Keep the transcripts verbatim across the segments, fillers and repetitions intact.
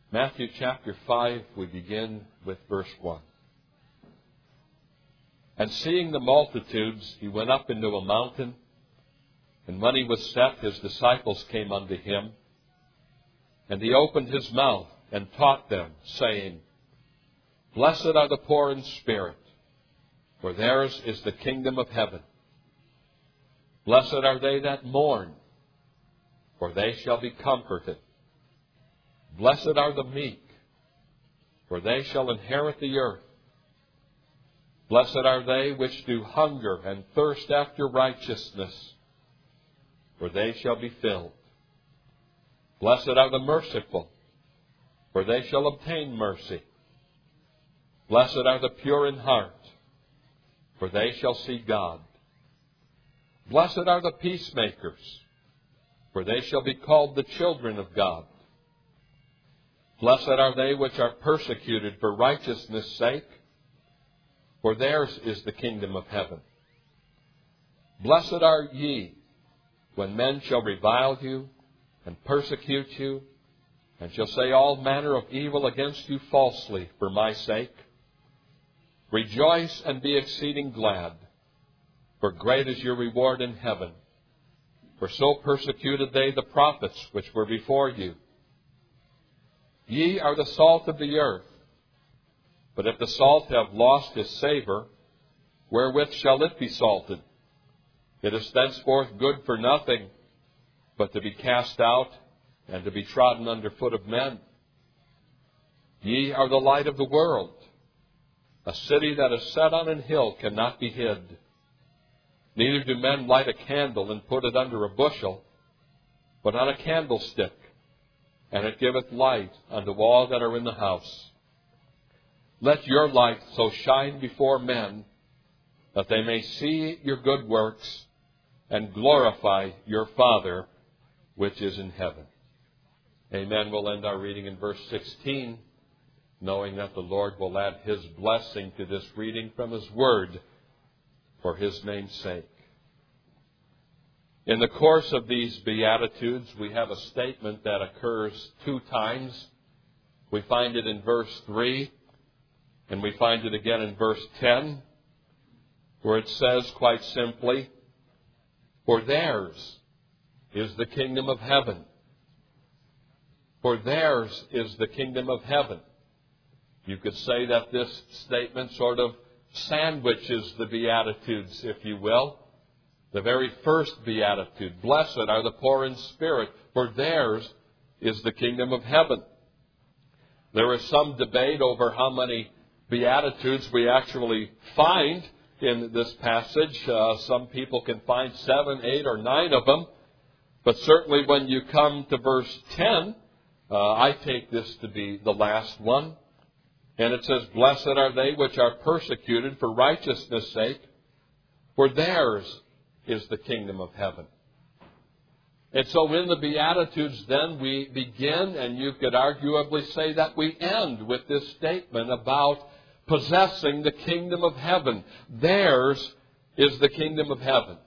Matthew chapter five, we begin with verse one. And seeing the multitudes, he went up into a mountain, and when he was set, his disciples came unto him. And he opened his mouth and taught them, saying, Blessed are the poor in spirit, for theirs is the kingdom of heaven. Blessed are they that mourn, for they shall be comforted. Blessed are the meek, for they shall inherit the earth. Blessed are they which do hunger and thirst after righteousness, for they shall be filled. Blessed are the merciful, for they shall obtain mercy. Blessed are the pure in heart, for they shall see God. Blessed are the peacemakers, for they shall be called the children of God. Blessed are they which are persecuted for righteousness' sake, for theirs is the kingdom of heaven. Blessed are ye, when men shall revile you, and persecute you, and shall say all manner of evil against you falsely for my sake. Rejoice and be exceeding glad, for great is your reward in heaven. For so persecuted they the prophets which were before you. Ye are the salt of the earth. But if the salt have lost his savour, wherewith shall it be salted? It is thenceforth good for nothing, but to be cast out and to be trodden under foot of men. Ye are the light of the world. A city that is set on an hill cannot be hid. Neither do men light a candle and put it under a bushel, but on a candlestick, and it giveth light unto all that are in the house. Let your light so shine before men, that they may see your good works, and glorify your Father which is in heaven. Amen. We'll end our reading in verse sixteen, knowing that the Lord will add His blessing to this reading from His Word for His name's sake. In the course of these Beatitudes, we have a statement that occurs two times. We find it in verse three, and we find it again in verse ten, where it says quite simply, For theirs is the kingdom of heaven. For theirs is the kingdom of heaven. You could say that this statement sort of sandwiches the Beatitudes, if you will. The very first Beatitude, Blessed are the poor in spirit, for theirs is the kingdom of heaven. There is some debate over how many Beatitudes we actually find in this passage. Uh, some people can find seven, eight, or nine of them. But certainly when you come to verse ten, uh, I take this to be the last one. And it says, Blessed are they which are persecuted for righteousness' sake, for theirs is the kingdom of heaven. And so in the Beatitudes then we begin, and you could arguably say that we end with this statement about possessing the kingdom of heaven. Theirs is the kingdom of heaven.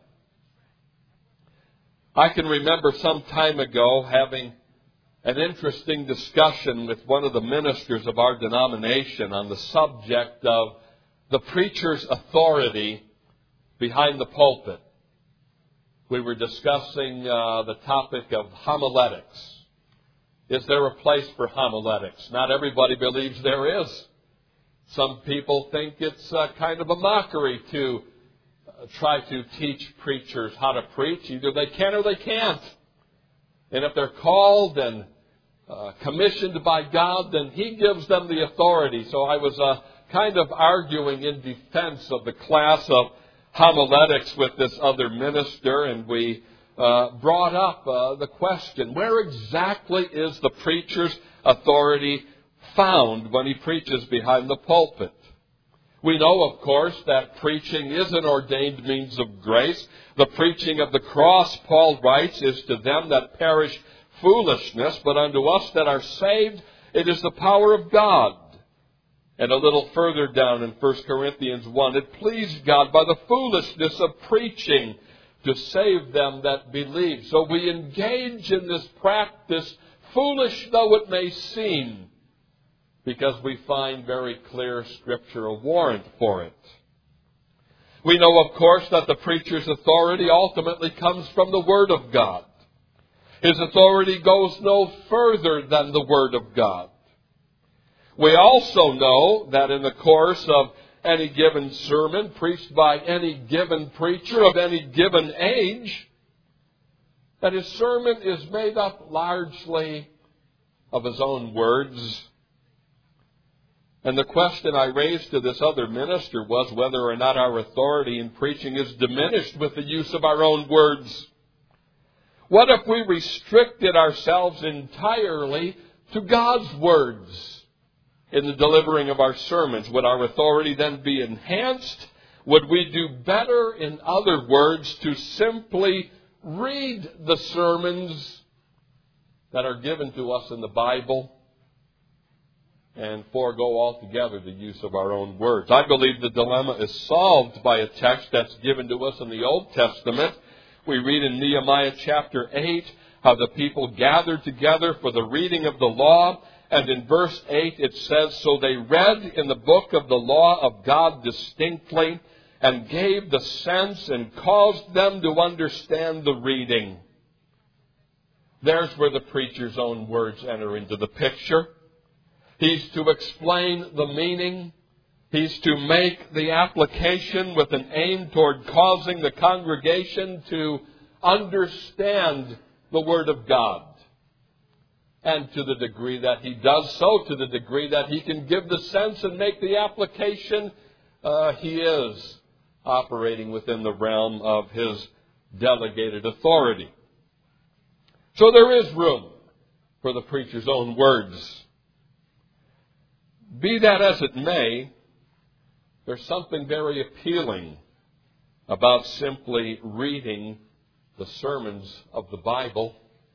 I can remember some time ago having an interesting discussion with one of the ministers of our denomination on the subject of the preacher's authority behind the pulpit. We were discussing uh, the topic of homiletics. Is there a place for homiletics? Not everybody believes there is. Some people think it's uh, kind of a mockery to uh, try to teach preachers how to preach. Either they can or they can't. And if they're called and uh, commissioned by God, then He gives them the authority. So I was uh, kind of arguing in defense of the class of homiletics with this other minister, and we uh, brought up uh, the question, where exactly is the preacher's authority found when he preaches behind the pulpit? We know, of course, that preaching is an ordained means of grace. The preaching of the cross, Paul writes, is to them that perish foolishness, but unto us that are saved, it is the power of God. And a little further down in First Corinthians one, it pleased God by the foolishness of preaching to save them that believe. So we engage in this practice foolish though it may seem, because we find very clear scriptural warrant for it. We know, of course, that the preacher's authority ultimately comes from the Word of God. His authority goes no further than the Word of God. We also know that in the course of any given sermon preached by any given preacher of any given age, that his sermon is made up largely of his own words. And the question I raised to this other minister was whether or not our authority in preaching is diminished with the use of our own words. What if we restricted ourselves entirely to God's words in the delivering of our sermons? Would our authority then be enhanced? Would we do better, in other words, to simply read the sermons that are given to us in the Bible and forego altogether the use of our own words? I believe the dilemma is solved by a text that's given to us in the Old Testament. We read in Nehemiah chapter eight how the people gathered together for the reading of the law. And in verse eight it says, "So they read in the book of the law of God distinctly and gave the sense and caused them to understand the reading." There's where the preacher's own words enter into the picture. He's to explain the meaning. He's to make the application with an aim toward causing the congregation to understand the Word of God. And to the degree that he does so, to the degree that he can give the sense and make the application, uh, he is operating within the realm of his delegated authority. So there is room for the preacher's own words. Be that as it may, there's something very appealing about simply reading the sermons of the Bible.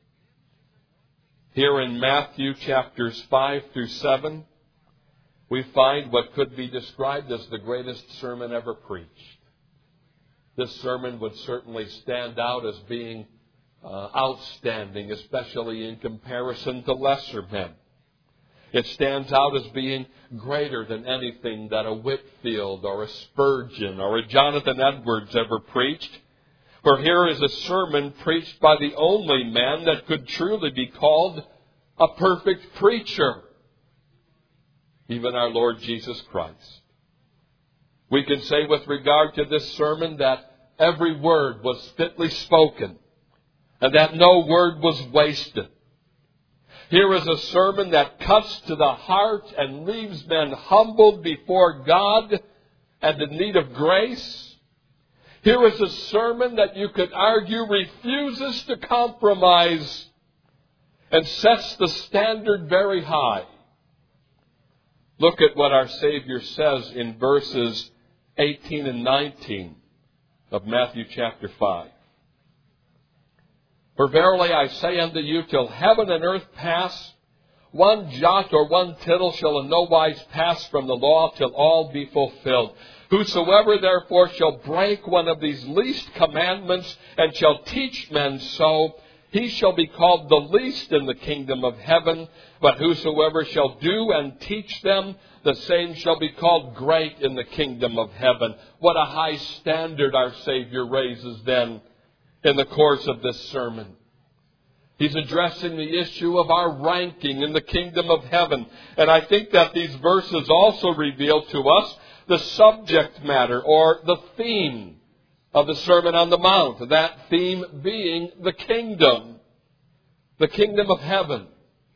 Here in Matthew chapters five through seven, we find what could be described as the greatest sermon ever preached. This sermon would certainly stand out as being uh, outstanding, especially in comparison to lesser men. It stands out as being greater than anything that a Whitefield or a Spurgeon or a Jonathan Edwards ever preached. For here is a sermon preached by the only man that could truly be called a perfect preacher, even our Lord Jesus Christ. We can say with regard to this sermon that every word was fitly spoken and that no word was wasted. Here is a sermon that cuts to the heart and leaves men humbled before God and in need of grace. Here is a sermon that you could argue refuses to compromise and sets the standard very high. Look at what our Savior says in verses eighteen and nineteen of Matthew chapter five. "For verily I say unto you, till heaven and earth pass, one jot or one tittle shall in no wise pass from the law till all be fulfilled. Whosoever therefore shall break one of these least commandments and shall teach men so, he shall be called the least in the kingdom of heaven. But whosoever shall do and teach them, the same shall be called great in the kingdom of heaven." What a high standard our Savior raises then in the course of this sermon. He's addressing the issue of our ranking in the kingdom of heaven. And I think that these verses also reveal to us the subject matter or the theme of the Sermon on the Mount. That theme being the kingdom, the kingdom of heaven.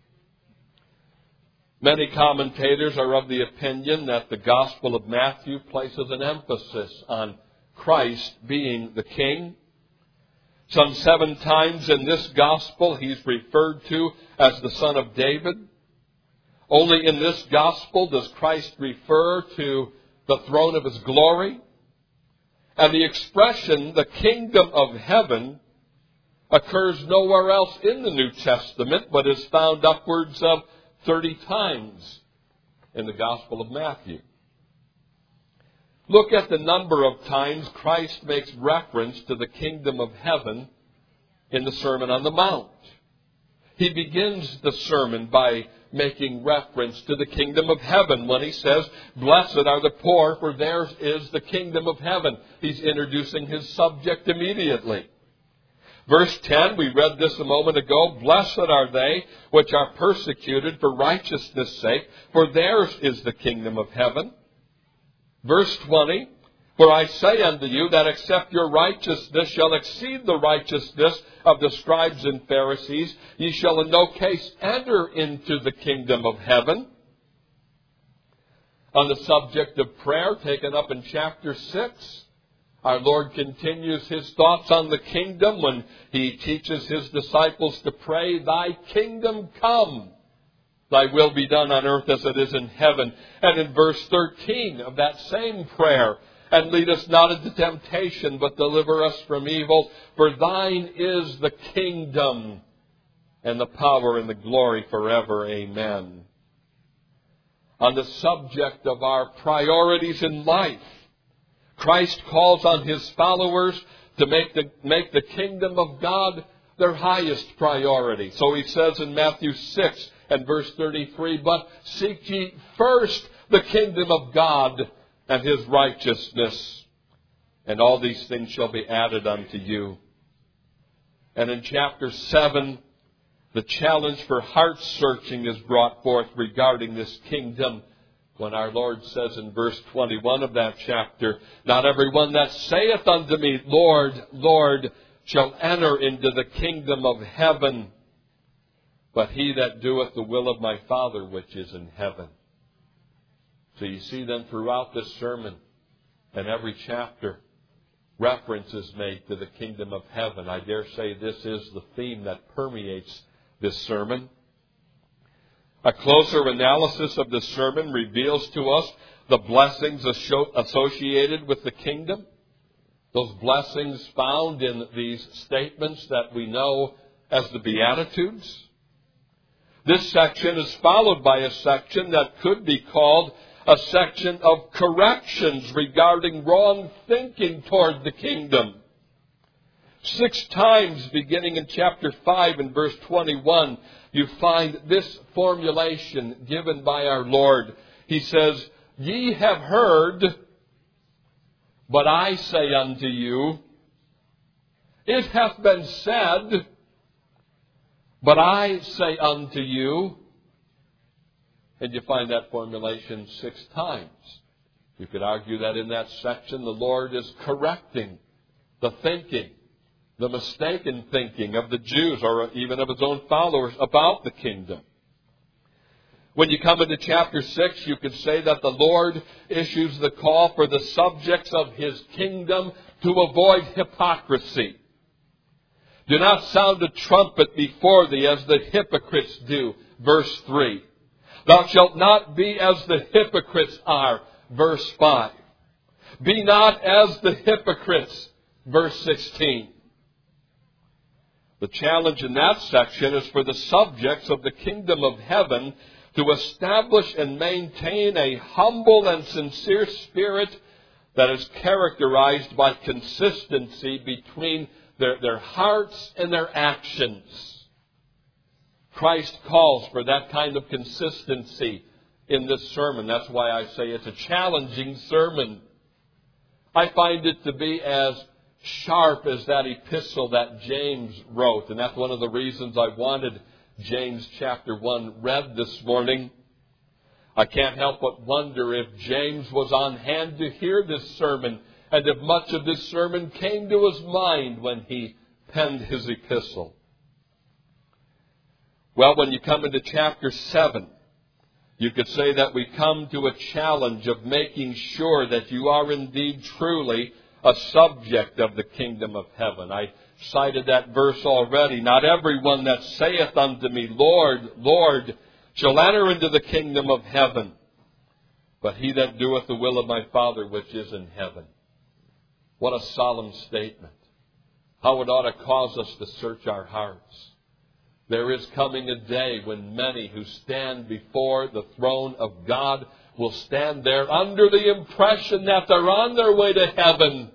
Many commentators are of the opinion that the Gospel of Matthew places an emphasis on Christ being the King. Some seven times in this Gospel he's referred to as the Son of David. Only in this Gospel does Christ refer to the throne of His glory. And the expression, the kingdom of heaven, occurs nowhere else in the New Testament, but is found upwards of thirty times in the Gospel of Matthew. Look at the number of times Christ makes reference to the kingdom of heaven in the Sermon on the Mount. He begins the sermon by making reference to the kingdom of heaven when he says, "Blessed are the poor, for theirs is the kingdom of heaven." He's introducing his subject immediately. Verse ten, we read this a moment ago, "Blessed are they which are persecuted for righteousness' sake, for theirs is the kingdom of heaven." Verse twenty, "For I say unto you that except your righteousness shall exceed the righteousness of the scribes and Pharisees, ye shall in no case enter into the kingdom of heaven." On the subject of prayer, taken up in chapter six, our Lord continues his thoughts on the kingdom when he teaches his disciples to pray, "Thy kingdom come, thy will be done on earth as it is in heaven." And in verse thirteen of that same prayer, "And lead us not into temptation, but deliver us from evil. For thine is the kingdom and the power and the glory forever. Amen." On the subject of our priorities in life, Christ calls on his followers to make the, make the kingdom of God their highest priority. So he says in Matthew six and verse thirty-three, "But seek ye first the kingdom of God and his righteousness, and all these things shall be added unto you." And in chapter seven, the challenge for heart searching is brought forth regarding this kingdom, when our Lord says in verse twenty-one of that chapter, "Not every one that saith unto me, Lord, Lord, shall enter into the kingdom of heaven, but he that doeth the will of my Father which is in heaven." So you see then throughout this sermon and every chapter, reference is made to the kingdom of heaven. I dare say this is the theme that permeates this sermon. A closer analysis of the sermon reveals to us the blessings associated with the kingdom. Those blessings found in these statements that we know as the Beatitudes. This section is followed by a section that could be called a section of corrections regarding wrong thinking toward the kingdom. Six times, beginning in chapter five and verse twenty-one, you find this formulation given by our Lord. He says, "Ye have heard, but I say unto you, it hath been said, but I say unto you." And you find that formulation six times. You could argue that in that section the Lord is correcting the thinking, the mistaken thinking of the Jews or even of his own followers about the kingdom. When you come into chapter six, you could say that the Lord issues the call for the subjects of his kingdom to avoid hypocrisy. "Do not sound a trumpet before thee as the hypocrites do." Verse three. "Thou shalt not be as the hypocrites are." Verse five. "Be not as the hypocrites." Verse sixteen. The challenge in that section is for the subjects of the kingdom of heaven to establish and maintain a humble and sincere spirit that is characterized by consistency between their, their hearts and their actions. Christ calls for that kind of consistency in this sermon. That's why I say it's a challenging sermon. I find it to be as sharp as that epistle that James wrote. And that's one of the reasons I wanted James chapter one read this morning. I can't help but wonder if James was on hand to hear this sermon and if much of this sermon came to his mind when he penned his epistle. Well, when you come into chapter seven, you could say that we come to a challenge of making sure that you are indeed truly a subject of the kingdom of heaven. I cited that verse already. "Not everyone that saith unto me, Lord, Lord, shall enter into the kingdom of heaven, but he that doeth the will of my Father which is in heaven." What a solemn statement. How it ought to cause us to search our hearts. There is coming a day when many who stand before the throne of God will stand there under the impression that they're on their way to heaven,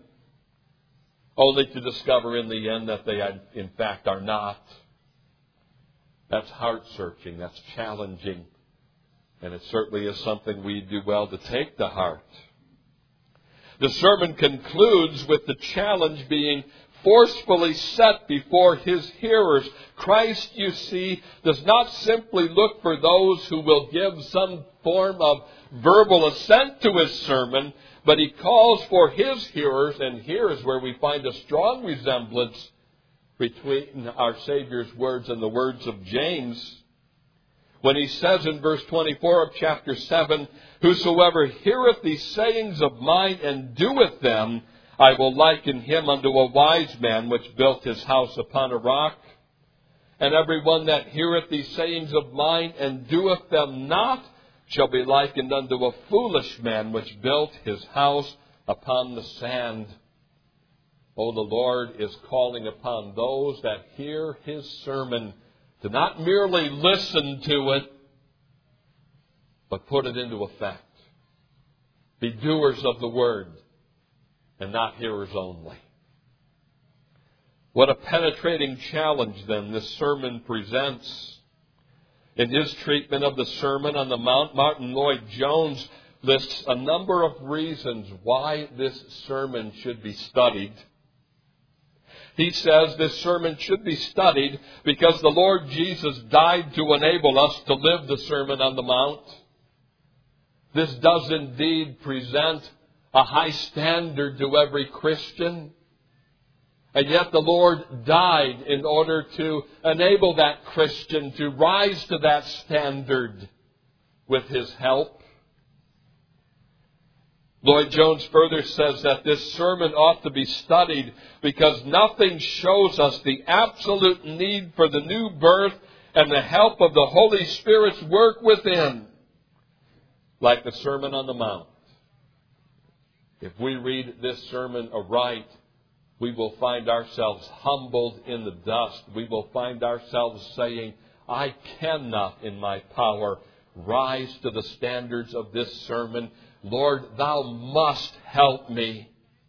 only to discover in the end that they in fact are not. That's heart-searching. That's challenging. And it certainly is something we do well to take to heart. The sermon concludes with the challenge being forcefully set before his hearers. Christ, you see, does not simply look for those who will give some form of verbal assent to his sermon, but he calls for his hearers, and here is where we find a strong resemblance between our Savior's words and the words of James, when he says in verse twenty-four of chapter seven, "Whosoever heareth these sayings of mine and doeth them, I will liken him unto a wise man which built his house upon a rock. And every one that heareth these sayings of mine and doeth them not shall be likened unto a foolish man which built his house upon the sand." Oh, the Lord is calling upon those that hear his sermon to not merely listen to it, but put it into effect. Be doers of the word and not hearers only. What a penetrating challenge, then, this sermon presents. In his treatment of the Sermon on the Mount, Martin Lloyd-Jones lists a number of reasons why this sermon should be studied. He says this sermon should be studied because the Lord Jesus died to enable us to live the Sermon on the Mount. This does indeed present a high standard to every Christian. And yet the Lord died in order to enable that Christian to rise to that standard with his help. Lloyd-Jones further says that this sermon ought to be studied because nothing shows us the absolute need for the new birth and the help of the Holy Spirit's work within like the Sermon on the Mount. If we read this sermon aright, we will find ourselves humbled in the dust. We will find ourselves saying, "I cannot in my power rise to the standards of this sermon. Lord, thou must help me."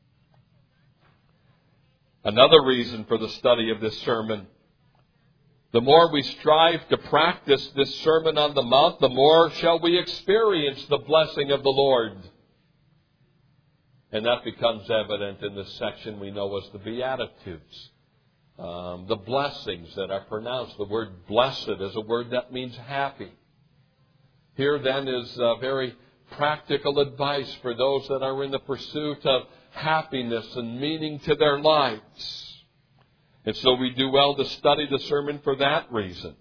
Another reason for the study of this sermon: the more we strive to practice this Sermon on the Mount, the more shall we experience the blessing of the Lord. And that becomes evident in this section we know as the Beatitudes. Um, the blessings that are pronounced. The word blessed is a word that means happy. Here then is a very practical advice for those that are in the pursuit of happiness and meaning to their lives. And so we do well to study the sermon for that reason.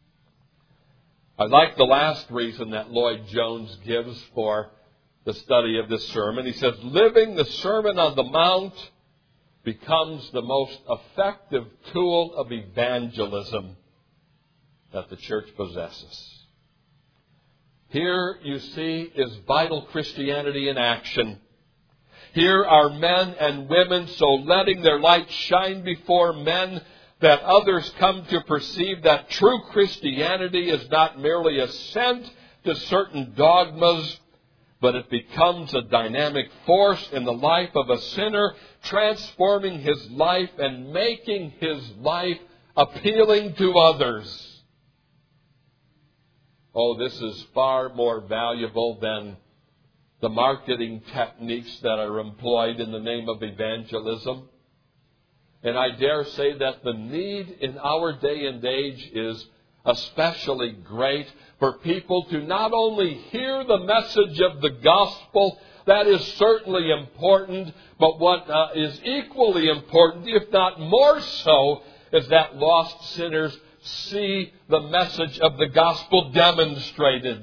I like the last reason that Lloyd-Jones gives for the study of this sermon. He says, living the Sermon on the Mount becomes the most effective tool of evangelism that the church possesses. Here, you see, is vital Christianity in action. Here are men and women so letting their light shine before men that others come to perceive that true Christianity is not merely assent to certain dogmas, but it becomes a dynamic force in the life of a sinner, transforming his life and making his life appealing to others. Oh, this is far more valuable than the marketing techniques that are employed in the name of evangelism. And I dare say that the need in our day and age is especially great for people to not only hear the message of the gospel, that is certainly important, but what uh, is equally important, if not more so, is that lost sinners see the message of the gospel demonstrated.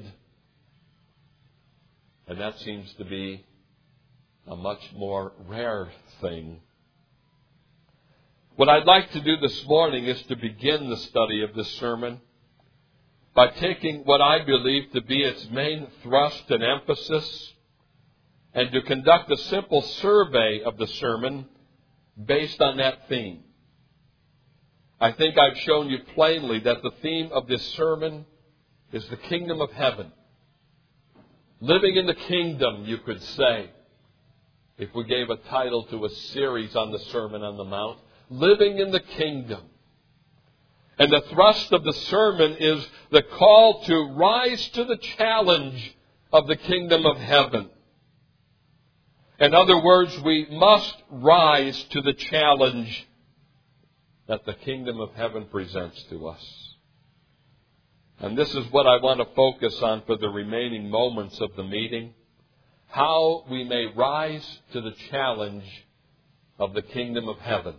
And that seems to be a much more rare thing. What I'd like to do this morning is to begin the study of this sermon by taking what I believe to be its main thrust and emphasis and to conduct a simple survey of the sermon based on that theme. I think I've shown you plainly that the theme of this sermon is the kingdom of heaven. Living in the kingdom, you could say, if we gave a title to a series on the Sermon on the Mount. Living in the kingdom. And the thrust of the sermon is the call to rise to the challenge of the kingdom of heaven. In other words, we must rise to the challenge that the kingdom of heaven presents to us. And this is what I want to focus on for the remaining moments of the meeting. How we may rise to the challenge of the kingdom of heaven.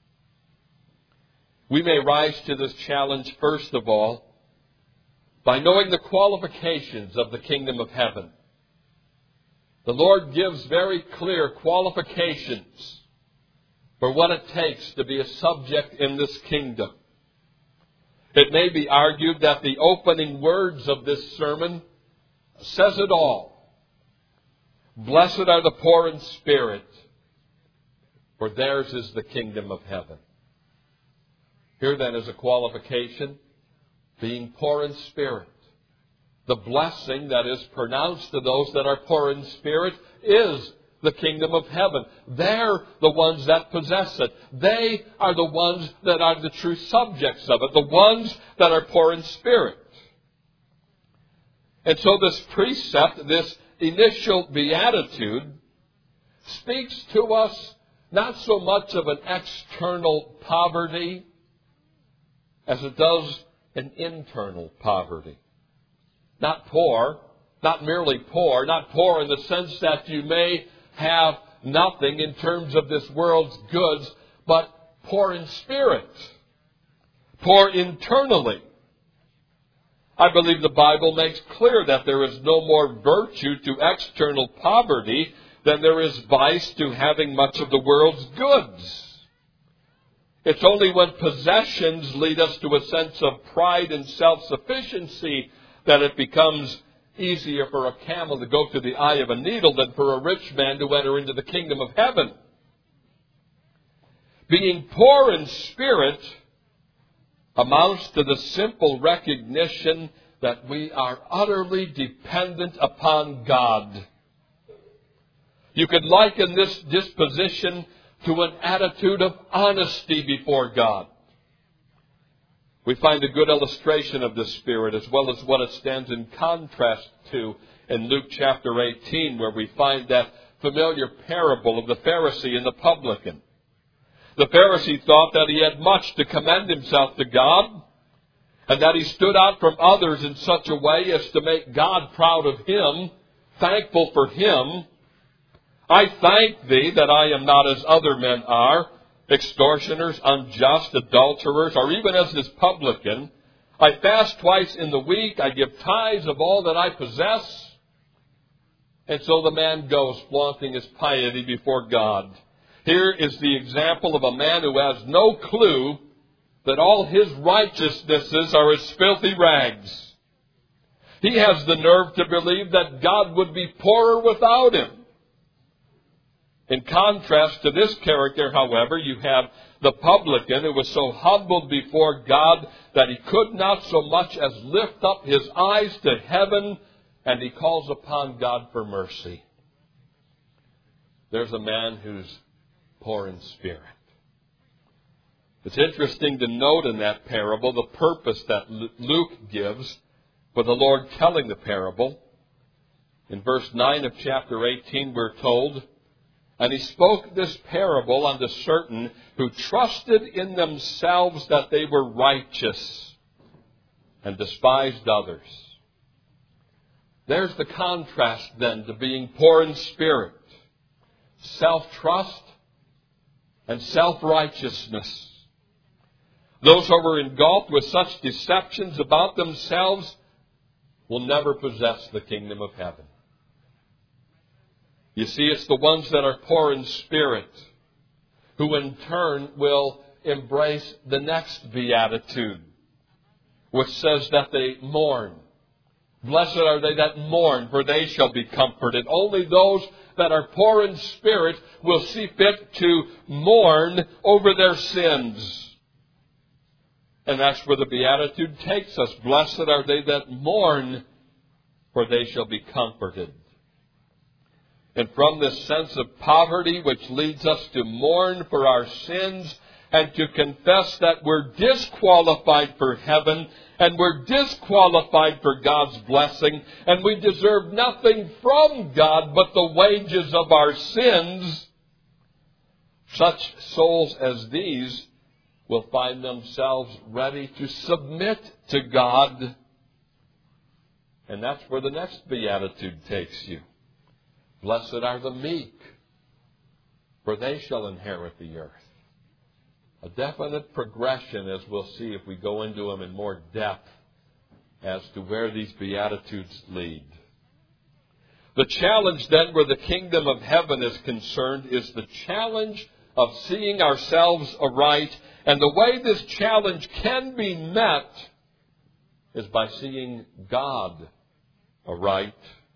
We may rise to this challenge, first of all, by knowing the qualifications of the kingdom of heaven. The Lord gives very clear qualifications for what it takes to be a subject in this kingdom. It may be argued that the opening words of this sermon says it all. Blessed are the poor in spirit, for theirs is the kingdom of heaven. Here then is a qualification, being poor in spirit. The blessing that is pronounced to those that are poor in spirit is the kingdom of heaven. They're the ones that possess it. They are the ones that are the true subjects of it, the ones that are poor in spirit. And so this precept, this initial beatitude, speaks to us not so much of an external poverty as it does an internal poverty. Not poor, not merely poor, not poor in the sense that you may have nothing in terms of this world's goods, but poor in spirit, poor internally. I believe the Bible makes clear that there is no more virtue to external poverty than there is vice to having much of the world's goods. It's only when possessions lead us to a sense of pride and self-sufficiency that it becomes easier for a camel to go through the eye of a needle than for a rich man to enter into the kingdom of heaven. Being poor in spirit amounts to the simple recognition that we are utterly dependent upon God. You could liken this disposition to an attitude of honesty before God. We find a good illustration of this spirit, as well as what it stands in contrast to in Luke chapter eighteen, where we find that familiar parable of the Pharisee and the publican. The Pharisee thought that he had much to commend himself to God, and that he stood out from others in such a way as to make God proud of him, thankful for him. I thank thee that I am not as other men are, extortioners, unjust, adulterers, or even as this publican. I fast twice in the week. I give tithes of all that I possess. And so the man goes, flaunting his piety before God. Here is the example of a man who has no clue that all his righteousnesses are as filthy rags. He has the nerve to believe that God would be poorer without him. In contrast to this character, however, you have the publican who was so humbled before God that he could not so much as lift up his eyes to heaven, and he calls upon God for mercy. There's a man who's poor in spirit. It's interesting to note in that parable the purpose that Luke gives for the Lord telling the parable. In verse nine of chapter eighteen, we're told, and he spoke this parable unto certain who trusted in themselves that they were righteous and despised others. There's the contrast then to being poor in spirit. Self-trust and self-righteousness. Those who are engulfed with such deceptions about themselves will never possess the kingdom of heaven. You see, it's the ones that are poor in spirit who in turn will embrace the next beatitude, which says that they mourn. Blessed are they that mourn, for they shall be comforted. Only those that are poor in spirit will see fit to mourn over their sins. And that's where the beatitude takes us. Blessed are they that mourn, for they shall be comforted. And from this sense of poverty, which leads us to mourn for our sins and to confess that we're disqualified for heaven and we're disqualified for God's blessing, and we deserve nothing from God but the wages of our sins, such souls as these will find themselves ready to submit to God. And that's where the next beatitude takes you. Blessed are the meek, for they shall inherit the earth. A definite progression, as we'll see if we go into them in more depth, as to where these beatitudes lead. The challenge then, where the kingdom of heaven is concerned, is the challenge of seeing ourselves aright. And the way this challenge can be met is by seeing God aright.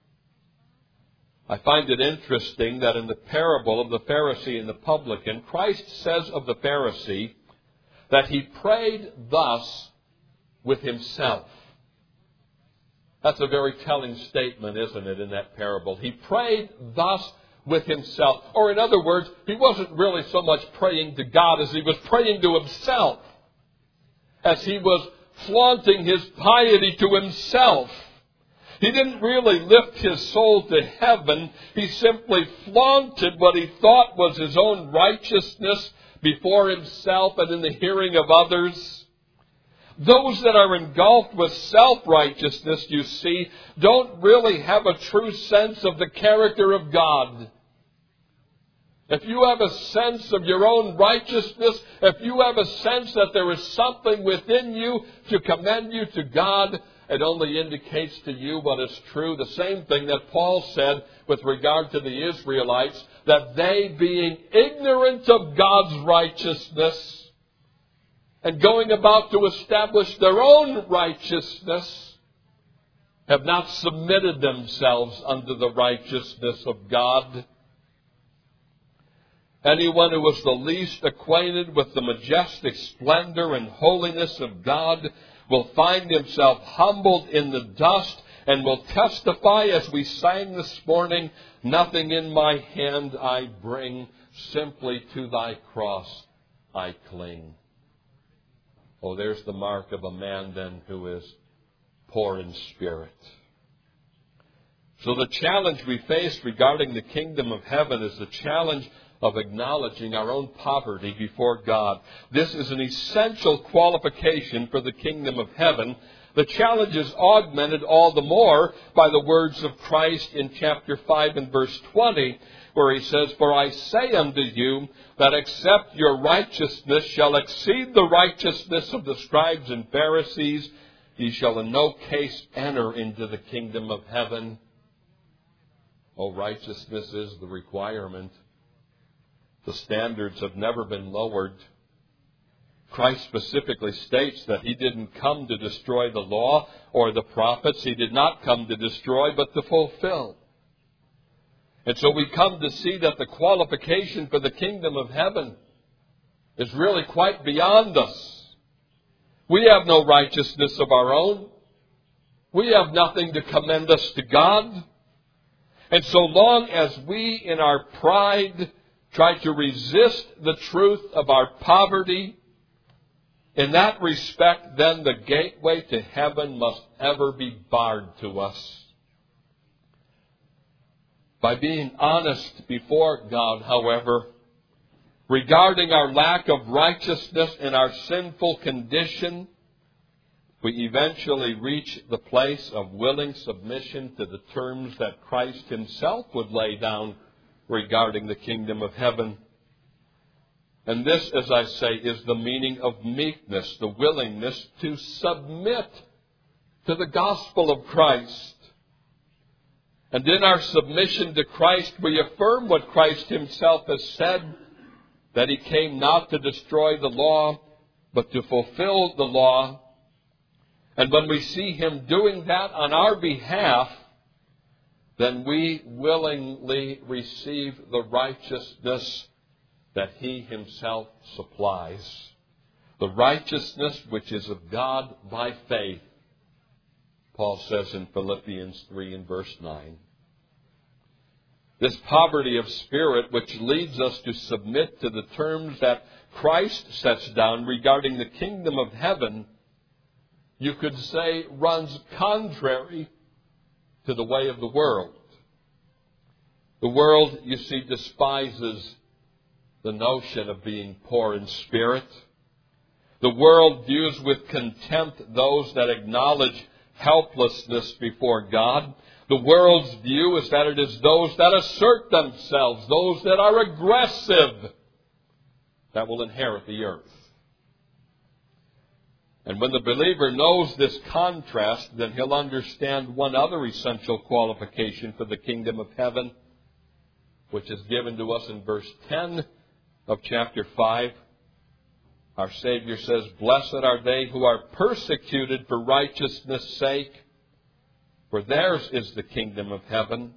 I find it interesting that in the parable of the Pharisee and the publican, Christ says of the Pharisee that he prayed thus with himself. That's a very telling statement, isn't it, in that parable? He prayed thus with himself. Or in other words, he wasn't really so much praying to God as he was praying to himself. As he was flaunting his piety to himself. He didn't really lift his soul to heaven. He simply flaunted what he thought was his own righteousness before himself and in the hearing of others. Those that are engulfed with self-righteousness, you see, don't really have a true sense of the character of God. If you have a sense of your own righteousness, if you have a sense that there is something within you to commend you to God, it only indicates to you what is true. The same thing that Paul said with regard to the Israelites, that they, being ignorant of God's righteousness and going about to establish their own righteousness, have not submitted themselves unto the righteousness of God. Anyone who is the least acquainted with the majestic splendor and holiness of God will find himself humbled in the dust and will testify, as we sang this morning, nothing in my hand I bring, simply to thy cross I cling. Oh, there's the mark of a man then who is poor in spirit. So the challenge we face regarding the kingdom of heaven is the challenge of acknowledging our own poverty before God. This is an essential qualification for the kingdom of heaven. The challenge is augmented all the more by the words of Christ in chapter five and verse twenty, where he says, For I say unto you, that except your righteousness shall exceed the righteousness of the scribes and Pharisees, ye shall in no case enter into the kingdom of heaven. Oh, righteousness is the requirement. The standards have never been lowered. Christ specifically states that he didn't come to destroy the law or the prophets. He did not come to destroy, but to fulfill. And so we come to see that the qualification for the kingdom of heaven is really quite beyond us. We have no righteousness of our own. We have nothing to commend us to God. And so long as we, in our pride, try to resist the truth of our poverty, in that respect, then the gateway to heaven must ever be barred to us. By being honest before God, however, regarding our lack of righteousness and our sinful condition, we eventually reach the place of willing submission to the terms that Christ himself would lay down regarding the kingdom of heaven. And this, as I say, is the meaning of meekness, the willingness to submit to the gospel of Christ. And in our submission to Christ, we affirm what Christ himself has said, that he came not to destroy the law, but to fulfill the law. And when we see him doing that on our behalf, then we willingly receive the righteousness that he himself supplies. The righteousness which is of God by faith, Paul says in Philippians three and verse nine. This poverty of spirit which leads us to submit to the terms that Christ sets down regarding the kingdom of heaven, you could say runs contrary to the way of the world. The world, you see, despises the notion of being poor in spirit. The world views with contempt those that acknowledge helplessness before God. The world's view is that it is those that assert themselves, those that are aggressive, that will inherit the earth. And when the believer knows this contrast, then he'll understand one other essential qualification for the kingdom of heaven, which is given to us in verse ten of chapter five. Our Savior says, "Blessed are they who are persecuted for righteousness' sake, for theirs is the kingdom of heaven."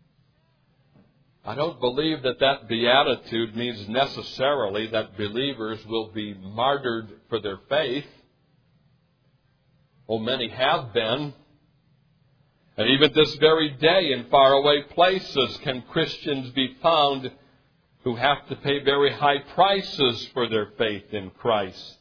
I don't believe that that beatitude means necessarily that believers will be martyred for their faith. Oh, many have been. And even this very day in faraway places can Christians be found who have to pay very high prices for their faith in Christ.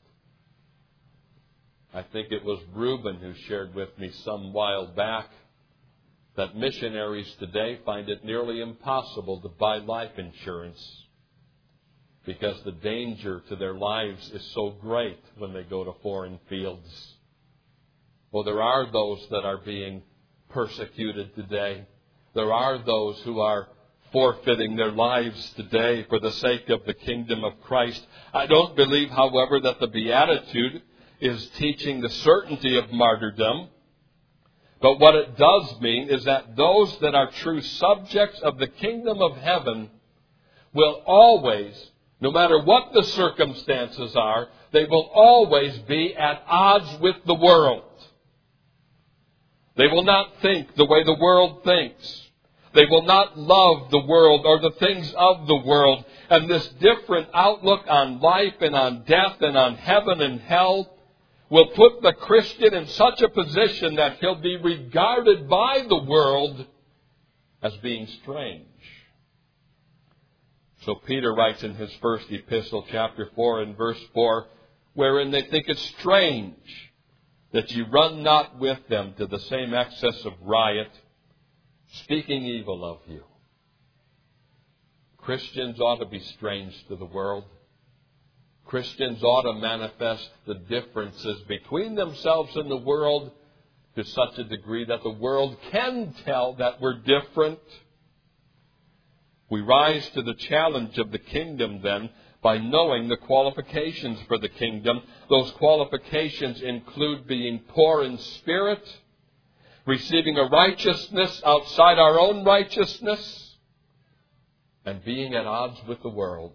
I think it was Reuben who shared with me some while back that missionaries today find it nearly impossible to buy life insurance because the danger to their lives is so great when they go to foreign fields. Well, there are those that are being persecuted today. There are those who are forfeiting their lives today for the sake of the kingdom of Christ. I don't believe, however, that the Beatitude is teaching the certainty of martyrdom. But what it does mean is that those that are true subjects of the kingdom of heaven will always, no matter what the circumstances are, they will always be at odds with the world. They will not think the way the world thinks. They will not love the world or the things of the world. And this different outlook on life and on death and on heaven and hell will put the Christian in such a position that he'll be regarded by the world as being strange. So Peter writes in his first epistle, chapter four and verse four, wherein they think it strange that ye run not with them to the same excess of riot, speaking evil of you. Christians ought to be strange to the world. Christians ought to manifest the differences between themselves and the world to such a degree that the world can tell that we're different. We rise to the challenge of the kingdom then by knowing the qualifications for the kingdom. Those qualifications include being poor in spirit, receiving a righteousness outside our own righteousness, and being at odds with the world.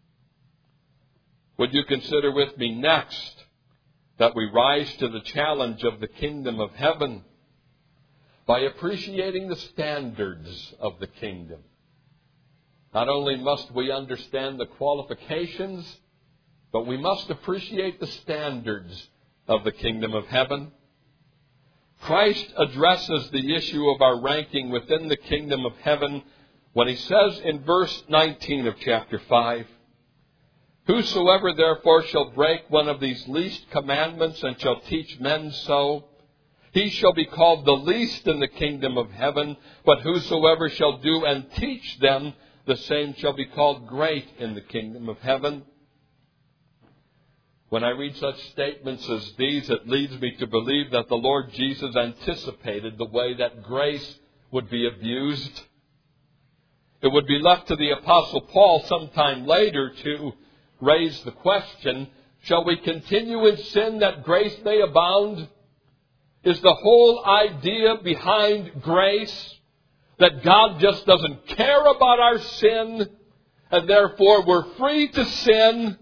Would you consider with me next that we rise to the challenge of the kingdom of heaven by appreciating the standards of the kingdom? Not only must we understand the qualifications, but we must appreciate the standards of the kingdom of heaven. Christ addresses the issue of our ranking within the kingdom of heaven when he says in verse nineteen of chapter five, "Whosoever therefore shall break one of these least commandments and shall teach men so, he shall be called the least in the kingdom of heaven. But whosoever shall do and teach them, the same shall be called great in the kingdom of heaven." When I read such statements as these, it leads me to believe that the Lord Jesus anticipated the way that grace would be abused. It would be left to the Apostle Paul sometime later to raise the question, shall we continue in sin that grace may abound? Is the whole idea behind grace that God just doesn't care about our sin, and therefore we're free to sin?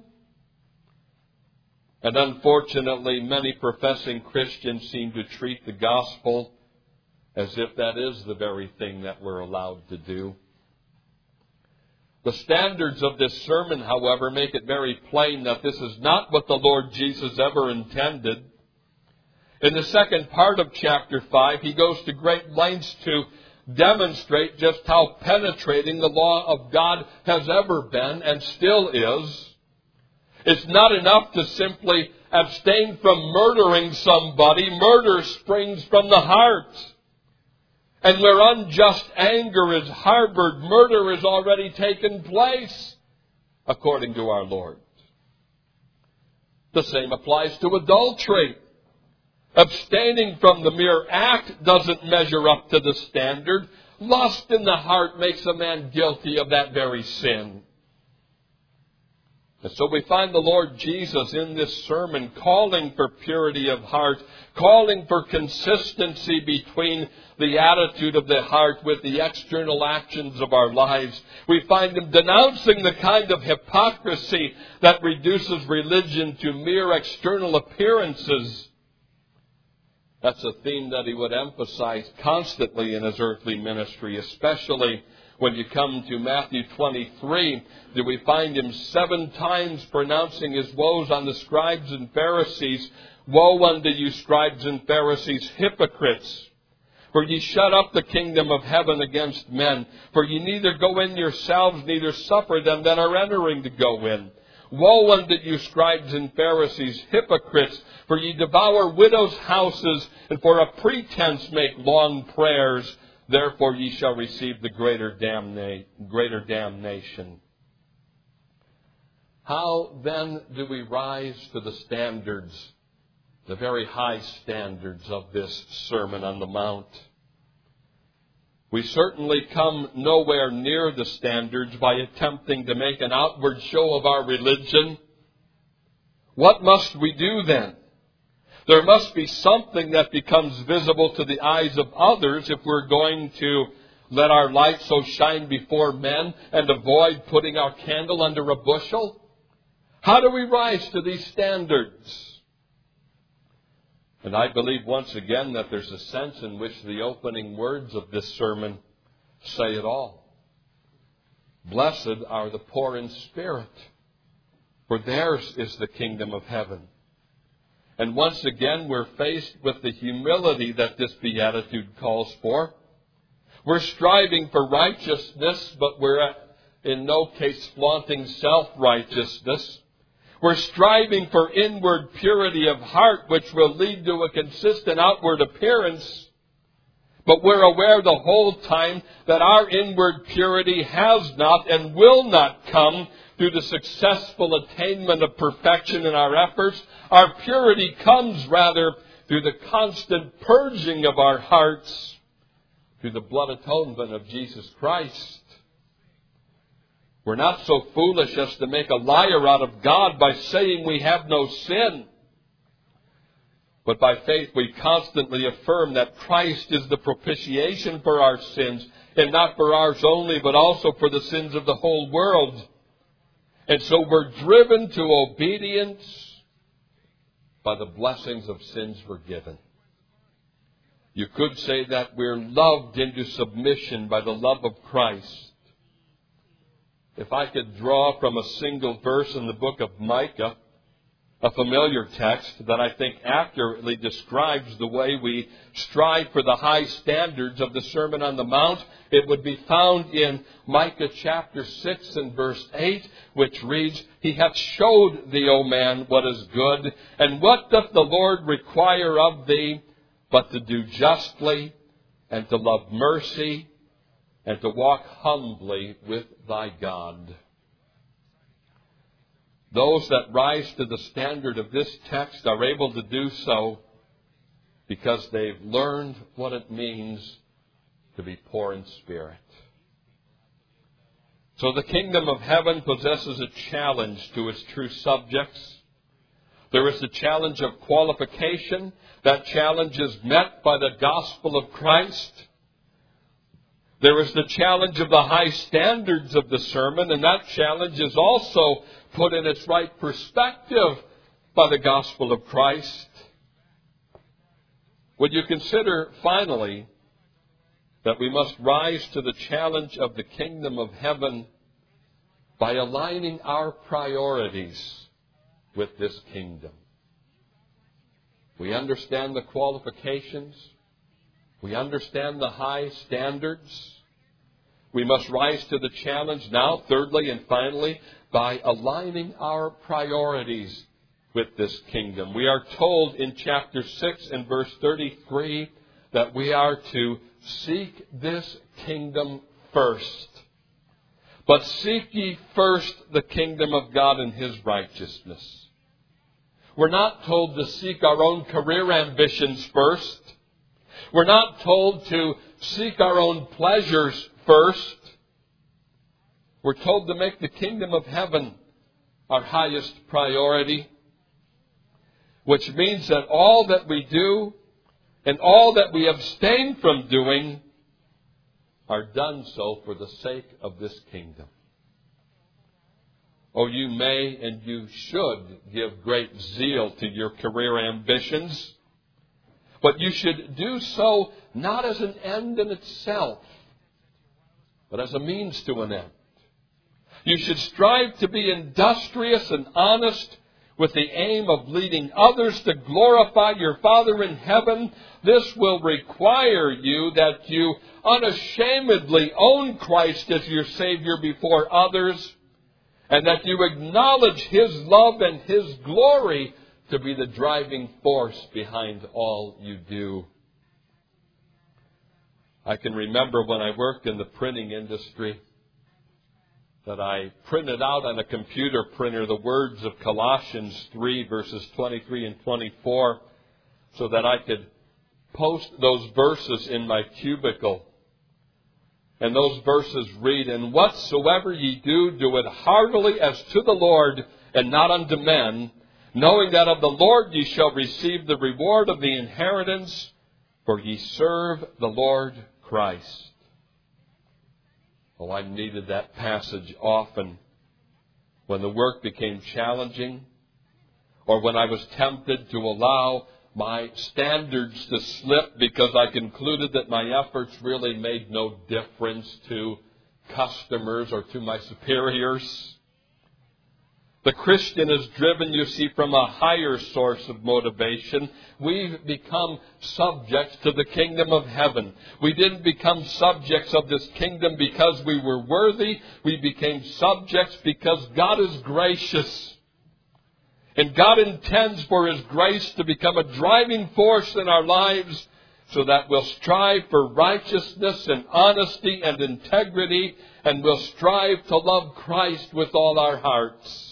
And unfortunately, many professing Christians seem to treat the gospel as if that is the very thing that we're allowed to do. The standards of this sermon, however, make it very plain that this is not what the Lord Jesus ever intended. In the second part of chapter five, he goes to great lengths to demonstrate just how penetrating the law of God has ever been and still is. It's not enough to simply abstain from murdering somebody. Murder springs from the heart. And where unjust anger is harbored, murder has already taken place, according to our Lord. The same applies to adultery. Abstaining from the mere act doesn't measure up to the standard. Lust in the heart makes a man guilty of that very sin. And so we find the Lord Jesus in this sermon calling for purity of heart, calling for consistency between the attitude of the heart with the external actions of our lives. We find Him denouncing the kind of hypocrisy that reduces religion to mere external appearances. That's a theme that He would emphasize constantly in His earthly ministry, especially when you come to Matthew twenty-three, do we find Him seven times pronouncing His woes on the scribes and Pharisees. Woe unto you, scribes and Pharisees, hypocrites! For ye shut up the kingdom of heaven against men. For ye neither go in yourselves, neither suffer them that are entering to go in. Woe unto you, scribes and Pharisees, hypocrites! For ye devour widows' houses, and for a pretense make long prayers. Therefore ye shall receive the greater damna- greater damnation. How then do we rise to the standards, the very high standards of this Sermon on the Mount? We certainly come nowhere near the standards by attempting to make an outward show of our religion. What must we do then? There must be something that becomes visible to the eyes of others if we're going to let our light so shine before men and avoid putting our candle under a bushel. How do we rise to these standards? And I believe once again that there's a sense in which the opening words of this sermon say it all. Blessed are the poor in spirit, for theirs is the kingdom of heaven. And once again, we're faced with the humility that this beatitude calls for. We're striving for righteousness, but we're in no case flaunting self-righteousness. We're striving for inward purity of heart, which will lead to a consistent outward appearance. But we're aware the whole time that our inward purity has not and will not come through the successful attainment of perfection in our efforts. Our purity comes rather through the constant purging of our hearts through the blood atonement of Jesus Christ. We're not so foolish as to make a liar out of God by saying we have no sin. But by faith we constantly affirm that Christ is the propitiation for our sins, and not for ours only, but also for the sins of the whole world. And so we're driven to obedience by the blessings of sins forgiven. You could say that we're loved into submission by the love of Christ. If I could draw from a single verse in the book of Micah, a familiar text that I think accurately describes the way we strive for the high standards of the Sermon on the Mount, it would be found in Micah chapter six and verse eight, which reads, He hath showed thee, O man, what is good, and what doth the Lord require of thee, but to do justly, and to love mercy, and to walk humbly with thy God. Those that rise to the standard of this text are able to do so because they've learned what it means to be poor in spirit. So the kingdom of heaven possesses a challenge to its true subjects. There is the challenge of qualification. That challenge is met by the gospel of Christ. There is the challenge of the high standards of the sermon, and that challenge is also put in its right perspective by the gospel of Christ. Would you consider, finally, that we must rise to the challenge of the kingdom of heaven by aligning our priorities with this kingdom? We understand the qualifications. We understand the high standards. We must rise to the challenge now, thirdly and finally, by aligning our priorities with this kingdom. We are told in chapter six and verse thirty-three that we are to seek this kingdom first. But seek ye first the kingdom of God and His righteousness. We're not told to seek our own career ambitions first. We're not told to seek our own pleasures first. We're told to make the kingdom of heaven our highest priority, which means that all that we do and all that we abstain from doing are done so for the sake of this kingdom. Oh, you may and you should give great zeal to your career ambitions, but you should do so not as an end in itself, but as a means to an end. You should strive to be industrious and honest with the aim of leading others to glorify your Father in heaven. This will require you that you unashamedly own Christ as your Savior before others, and that you acknowledge His love and His glory to be the driving force behind all you do. I can remember when I worked in the printing industry that I printed out on a computer printer the words of Colossians three, verses twenty-three and twenty-four, so that I could post those verses in my cubicle. And those verses read, "And whatsoever ye do, do it heartily as to the Lord, and not unto men, knowing that of the Lord ye shall receive the reward of the inheritance, for ye serve the Lord Christ." Oh, I needed that passage often when the work became challenging, or when I was tempted to allow my standards to slip because I concluded that my efforts really made no difference to customers or to my superiors. The Christian is driven, you see, from a higher source of motivation. We've become subjects to the kingdom of heaven. We didn't become subjects of this kingdom because we were worthy. We became subjects because God is gracious. And God intends for His grace to become a driving force in our lives so that we'll strive for righteousness and honesty and integrity, and we'll strive to love Christ with all our hearts.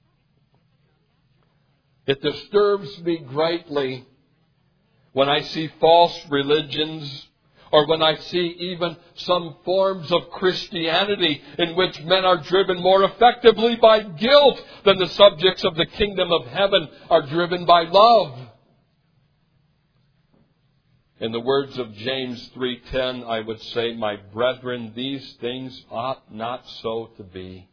It disturbs me greatly when I see false religions, or when I see even some forms of Christianity in which men are driven more effectively by guilt than the subjects of the kingdom of heaven are driven by love. In the words of James three ten, I would say, "My brethren, these things ought not so to be."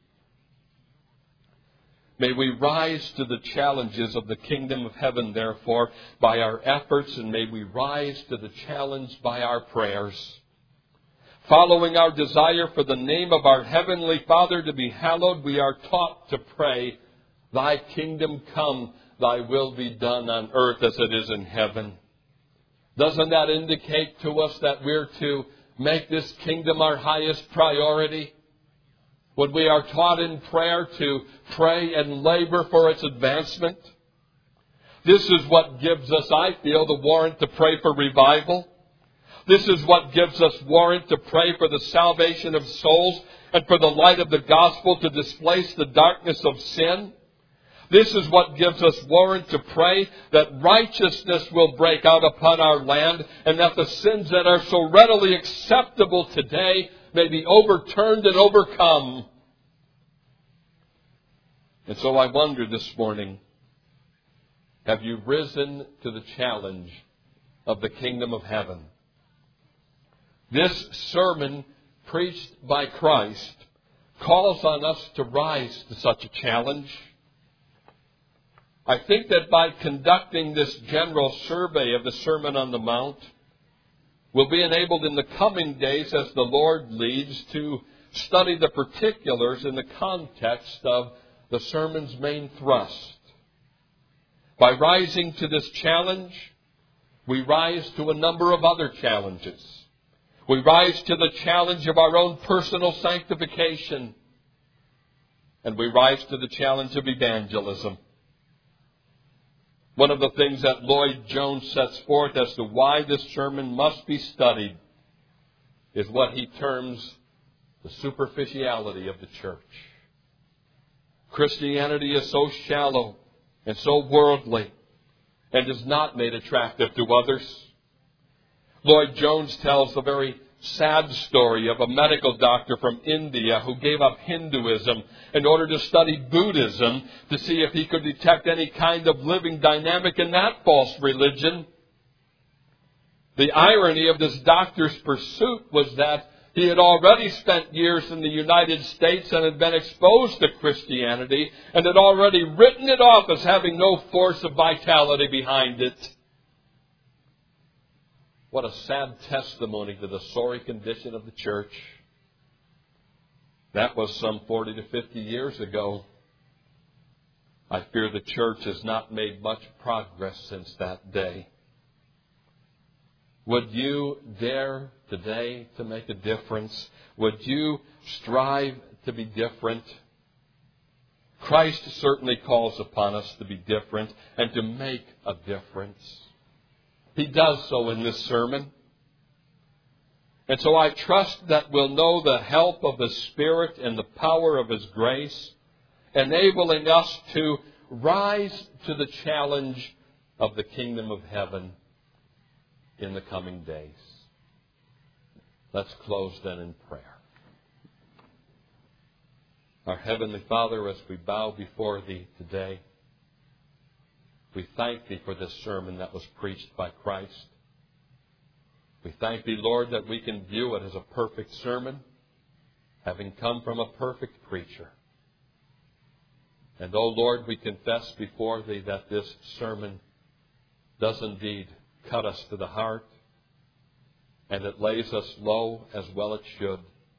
May we rise to the challenges of the kingdom of heaven, therefore, by our efforts, and may we rise to the challenge by our prayers. Following our desire for the name of our Heavenly Father to be hallowed, we are taught to pray, "Thy kingdom come, Thy will be done on earth as it is in heaven." Doesn't that indicate to us that we're to make this kingdom our highest priority? When we are taught in prayer to pray and labor for its advancement, this is what gives us, I feel, the warrant to pray for revival. This is what gives us warrant to pray for the salvation of souls and for the light of the gospel to displace the darkness of sin. This is what gives us warrant to pray that righteousness will break out upon our land, and that the sins that are so readily acceptable today may be overturned and overcome. And so I wonder this morning, have you risen to the challenge of the kingdom of heaven? This sermon preached by Christ calls on us to rise to such a challenge. I think that by conducting this general survey of the Sermon on the Mount, we'll be enabled in the coming days, as the Lord leads, to study the particulars in the context of the sermon's main thrust. By rising to this challenge, We rise to a number of other challenges. We rise to the challenge of our own personal sanctification. And we rise to the challenge of evangelism. One of the things that Lloyd Jones sets forth as to why this sermon must be studied is what he terms the superficiality of the church. Christianity is so shallow and so worldly and is not made attractive to others. Lloyd Jones tells the very sad story of a medical doctor from India who gave up Hinduism in order to study Buddhism to see if he could detect any kind of living dynamic in that false religion. The irony of this doctor's pursuit was that he had already spent years in the United States and had been exposed to Christianity and had already written it off as having no force of vitality behind it. What a sad testimony to the sorry condition of the church. That was some forty to fifty years ago. I fear the church has not made much progress since that day. Would you dare today to make a difference? Would you strive to be different? Christ certainly calls upon us to be different and to make a difference. He does so in this sermon. And so I trust that we'll know the help of the Spirit and the power of His grace, enabling us to rise to the challenge of the kingdom of heaven in the coming days. Let's close then in prayer. Our Heavenly Father, as we bow before Thee today, we thank Thee for this sermon that was preached by Christ. We thank Thee, Lord, that we can view it as a perfect sermon, having come from a perfect preacher. And, oh Lord, we confess before Thee that this sermon does indeed cut us to the heart, and it lays us low as well it should.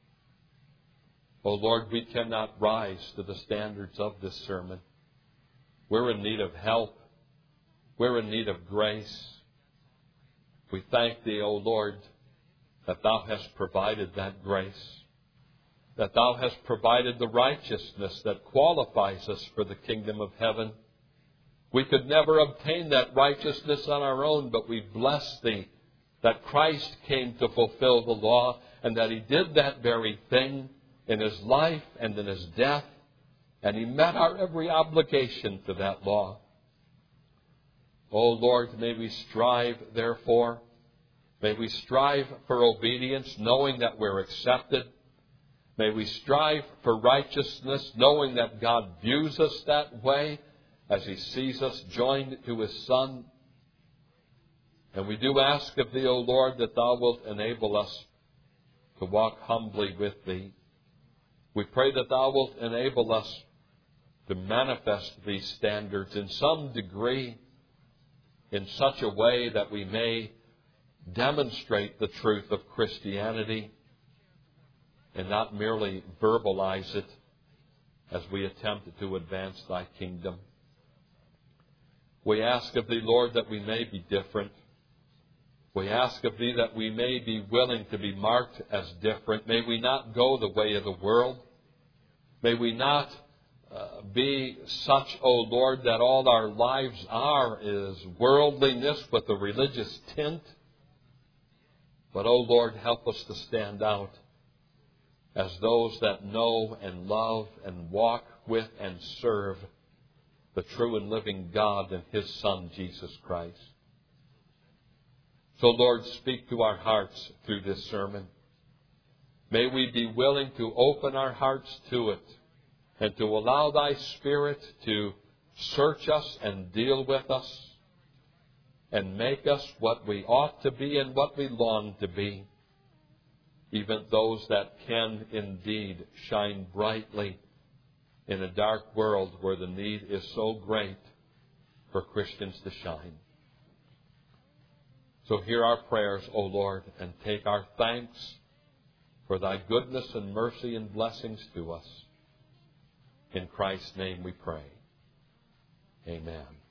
Oh Lord, we cannot rise to the standards of this sermon. We're in need of help. We're in need of grace. We thank Thee, O Lord, that Thou hast provided that grace, that Thou hast provided the righteousness that qualifies us for the kingdom of heaven. We could never obtain that righteousness on our own, but we bless Thee that Christ came to fulfill the law and that He did that very thing in His life and in His death, and He met our every obligation to that law. Oh Lord, may we strive, therefore, may we strive for obedience, knowing that we're accepted. May we strive for righteousness, knowing that God views us that way as He sees us joined to His Son. And we do ask of Thee, O Lord, that Thou wilt enable us to walk humbly with Thee. We pray that Thou wilt enable us to manifest these standards in some degree, in such a way that we may demonstrate the truth of Christianity and not merely verbalize it as we attempt to advance Thy kingdom. We ask of Thee, Lord, that we may be different. We ask of Thee that we may be willing to be marked as different. May we not go the way of the world. May we not uh, be such, O Lord, that all our lives are is worldliness with a religious tint. But, O Lord, help us to stand out as those that know and love and walk with and serve the true and living God and His Son, Jesus Christ. So, Lord, speak to our hearts through this sermon. May we be willing to open our hearts to it and to allow Thy Spirit to search us and deal with us and make us what we ought to be and what we long to be, even those that can indeed shine brightly in a dark world where the need is so great for Christians to shine. So hear our prayers, O Lord, and take our thanks for Thy goodness and mercy and blessings to us. In Christ's name we pray. Amen.